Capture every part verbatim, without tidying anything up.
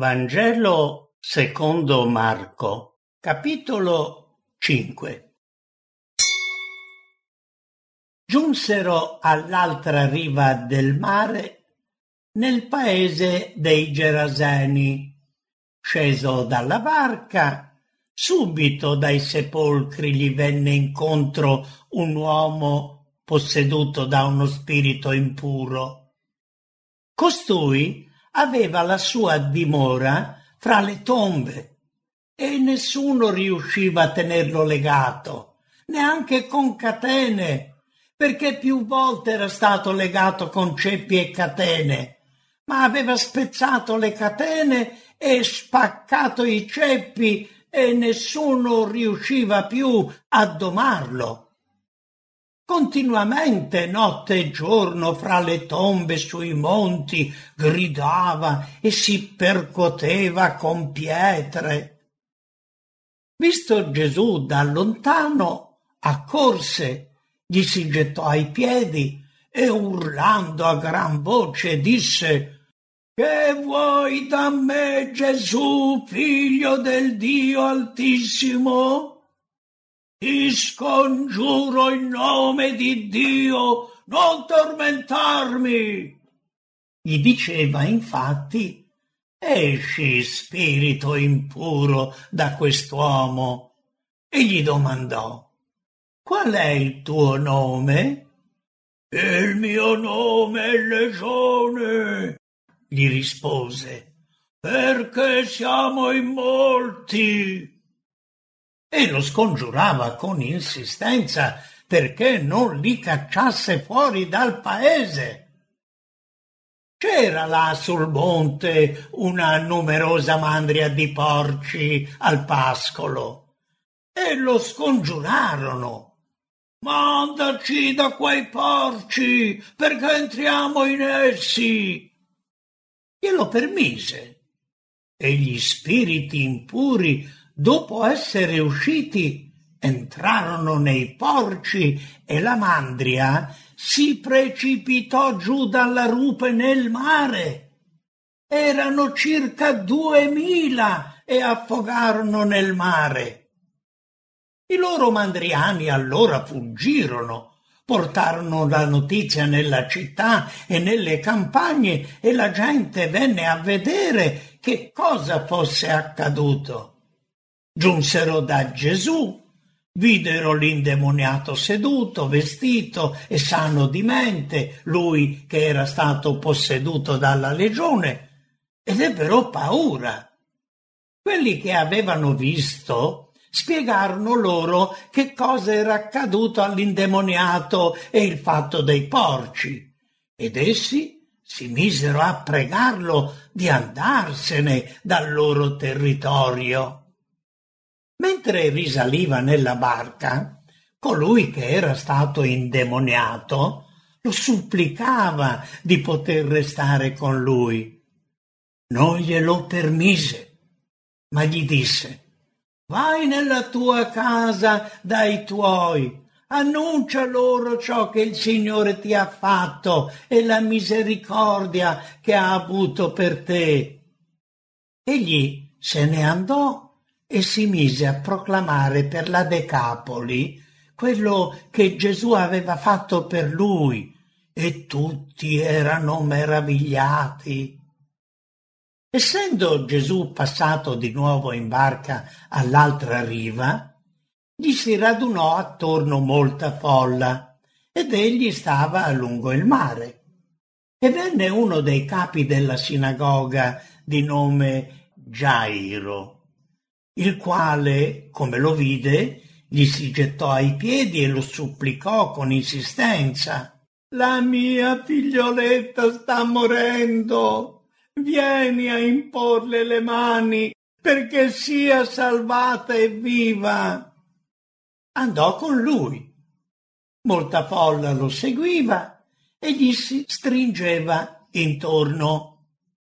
Vangelo secondo Marco, capitolo cinque. Giunsero all'altra riva del mare, nel paese dei Geraseni. Sceso dalla barca, subito dai sepolcri gli venne incontro un uomo posseduto da uno spirito impuro. Costui aveva la sua dimora fra le tombe e nessuno riusciva a tenerlo legato, neanche con catene, perché più volte era stato legato con ceppi e catene, ma aveva spezzato le catene e spaccato i ceppi e nessuno riusciva più a domarlo. Continuamente, notte e giorno, fra le tombe sui monti, gridava e si percuoteva con pietre. Visto Gesù da lontano, accorse, gli si gettò ai piedi e urlando a gran voce disse: «Che vuoi da me, Gesù, figlio del Dio Altissimo? Ti scongiuro in nome di Dio, non tormentarmi!» Gli diceva infatti: «Esci, spirito impuro, da quest'uomo!» E gli domandò: «Qual è il tuo nome?» «Il mio nome è Legione», gli rispose, «perché siamo in molti». E lo scongiurava con insistenza perché non li cacciasse fuori dal paese. C'era là sul monte una numerosa mandria di porci al pascolo e lo scongiurarono: «Mandaci da quei porci perché entriamo in essi». Glielo permise e gli spiriti impuri, dopo essere usciti, entrarono nei porci e la mandria si precipitò giù dalla rupe nel mare. Erano circa duemila e affogarono nel mare. I loro mandriani allora fuggirono, portarono la notizia nella città e nelle campagne e la gente venne a vedere che cosa fosse accaduto. Giunsero da Gesù, videro l'indemoniato seduto, vestito e sano di mente, lui che era stato posseduto dalla legione, ed ebbero paura. Quelli che avevano visto spiegarono loro che cosa era accaduto all'indemoniato e il fatto dei porci, ed essi si misero a pregarlo di andarsene dal loro territorio. Mentre risaliva nella barca, colui che era stato indemoniato lo supplicava di poter restare con lui. Non glielo permise, ma gli disse: «Vai nella tua casa dai tuoi, annuncia loro ciò che il Signore ti ha fatto e la misericordia che ha avuto per te». Egli se ne andò e si mise a proclamare per la Decapoli quello che Gesù aveva fatto per lui, e tutti erano meravigliati. Essendo Gesù passato di nuovo in barca all'altra riva, gli si radunò attorno molta folla, ed egli stava lungo il mare. E venne uno dei capi della sinagoga di nome Gairo, il quale, come lo vide, gli si gettò ai piedi e lo supplicò con insistenza: «La mia figlioletta sta morendo, vieni a imporle le mani perché sia salvata e viva». Andò con lui. Molta folla lo seguiva e gli si stringeva intorno.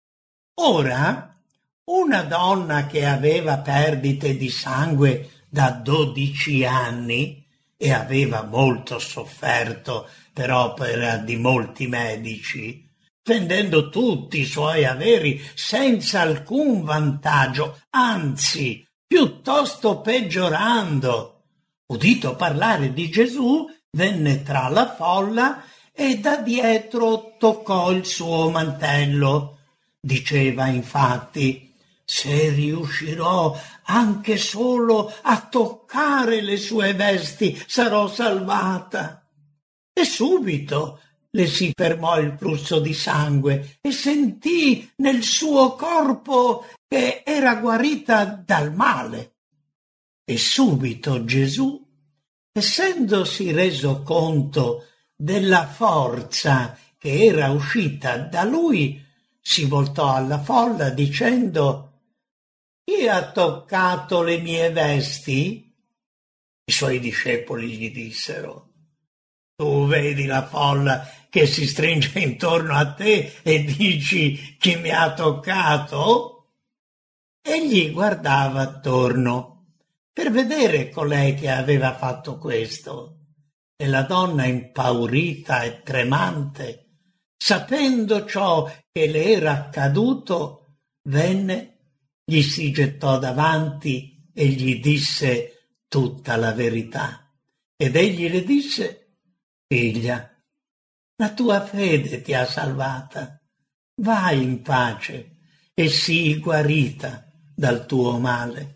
Ora una donna che aveva perdite di sangue da dodici anni e aveva molto sofferto per opera di molti medici, vendendo tutti i suoi averi senza alcun vantaggio, anzi, piuttosto peggiorando. Udito parlare di Gesù, venne tra la folla e da dietro toccò il suo mantello. Diceva infatti: se riuscirò anche solo a toccare le sue vesti, sarò salvata. E subito le si fermò il flusso di sangue e sentì nel suo corpo che era guarita dal male. E subito Gesù, essendosi reso conto della forza che era uscita da lui, si voltò alla folla dicendo: chi ha toccato le mie vesti? I suoi discepoli gli dissero: tu vedi la folla che si stringe intorno a te e dici: chi mi ha toccato? Egli guardava attorno per vedere colei che aveva fatto questo, e la donna, impaurita e tremante, sapendo ciò che le era accaduto, venne, gli si gettò davanti e gli disse tutta la verità. Ed egli le disse: figlia, la tua fede ti ha salvata, vai in pace e sii guarita dal tuo male.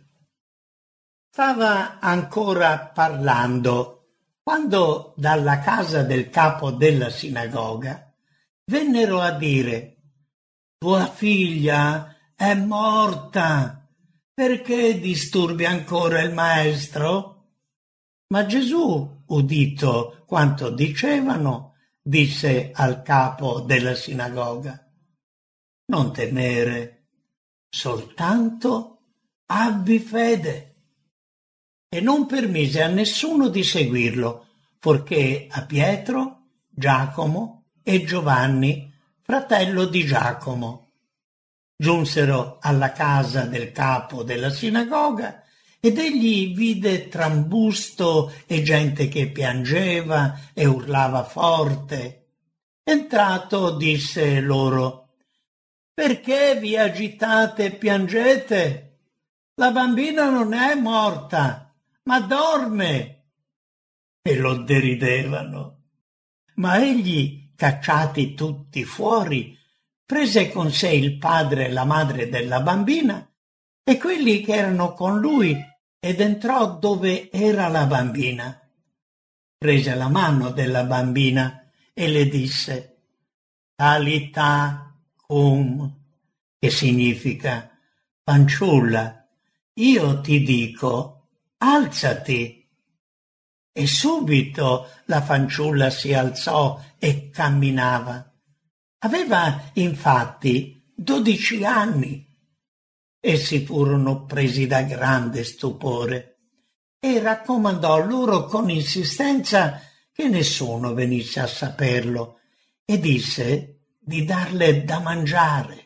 Stava ancora parlando quando dalla casa del capo della sinagoga vennero a dire: tua figlia è morta, perché disturbi ancora il maestro? Ma Gesù, udito quanto dicevano, disse al capo della sinagoga: non temere, soltanto abbi fede. E non permise a nessuno di seguirlo, forché a Pietro, Giacomo e Giovanni, fratello di Giacomo. Giunsero alla casa del capo della sinagoga ed egli vide trambusto e gente che piangeva e urlava forte. Entrato disse loro: perché vi agitate e piangete? La bambina non è morta, ma dorme. E lo deridevano. Ma egli, cacciati tutti fuori, prese con sé il padre e la madre della bambina e quelli che erano con lui ed entrò dove era la bambina. Prese la mano della bambina e le disse: Talità cum, che significa: fanciulla, io ti dico, alzati. E subito la fanciulla si alzò e camminava. Aveva infatti dodici anni. Essi furono presi da grande stupore e raccomandò loro con insistenza che nessuno venisse a saperlo e disse di darle da mangiare.